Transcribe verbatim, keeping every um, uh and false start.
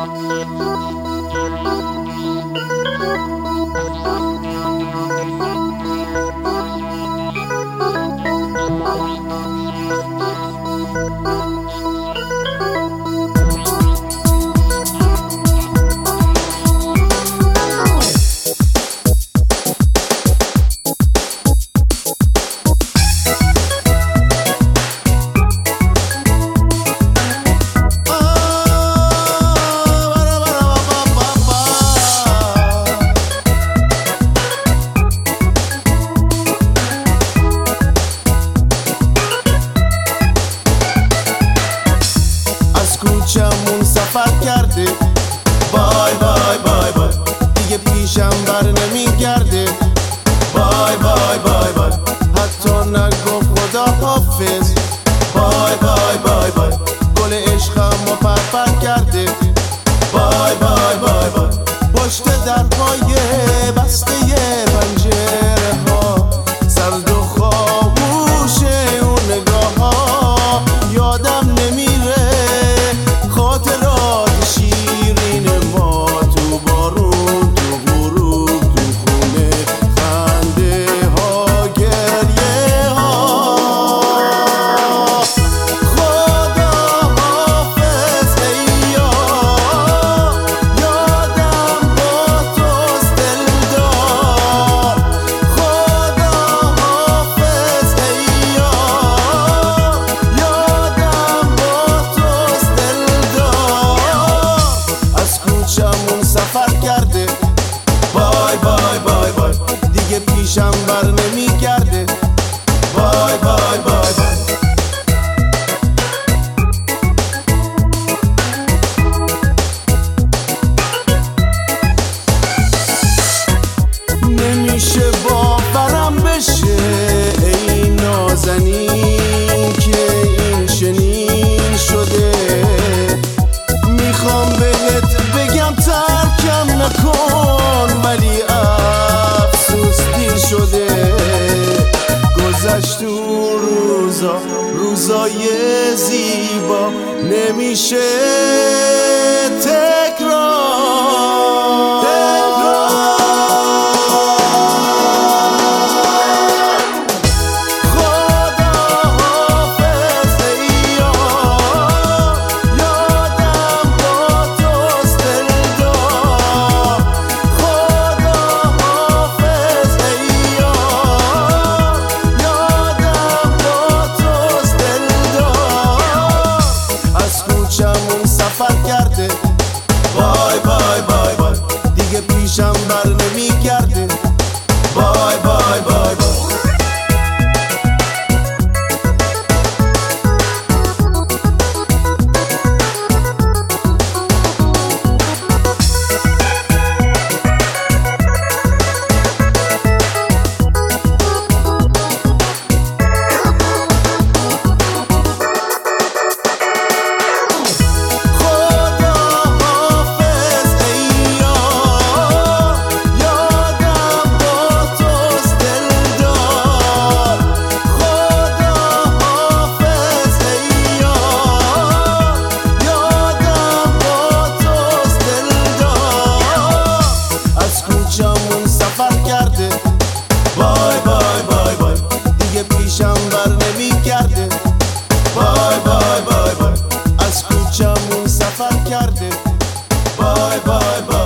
کوچمون سفر کرده، بای بای بای بای، دیگه پیشم بر نمیگرده، بای بای بای بای، حتی نگفت خدا حافظ، بای بای بای بای، گل عشقمو پرپر کرده، بای بای بای بای، پشت درهای بسته پنجره ها سرد و خاموشه اون نگاه ها، یادم نمیره خاطرات شیرین ما تو بارون، تو غروب، تو خونه، خنده ها، گریه ها. خدا حافظ ای یار، یادم با توست دلدار، خدا حافظ ای یار، یادم با توست دلدار. از کوچمون سفر کرده، بای بای بای بای، دیگه پیشم بر نمیگرده، بای بای بای بای. نمیشه باورم بشه ای نازنین که این چنین شده، میخوام بهت بگم ترکم نکن ولی افسوس دیر شده، گذشت اون روزا روزای زیبا نمیشه تکرار. سفر کرده، بای بای بای بای، دیگه پیشم بر نمیگرده، بای بای بای بای. بای بای بای بای، دیگه پیشم بر نمیگرده، بای بای بای بای، از کوچمون سفر کرده، بای بای بای.